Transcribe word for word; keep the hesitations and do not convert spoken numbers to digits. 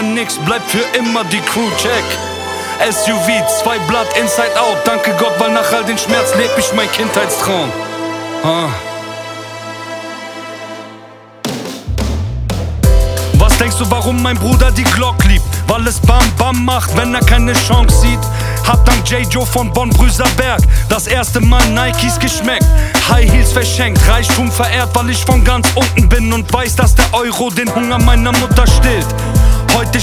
nix, bleibt für immer die Crew, check. S U V, zwei Blatt, Inside Out. Danke Gott, weil nach all den Schmerz leb ich mein Kindheitstraum. ah. Was denkst du, warum mein Bruder die Glock liebt? Weil es Bam Bam macht, wenn er keine Chance sieht. Hab dank J. Joe von Bonn-Brüserberg das erste Mal Nikes geschmeckt. High Heels verschenkt, Reichtum verehrt, weil ich von ganz unten bin und weiß, dass der Euro den Hunger meiner Mutter stillt. Heute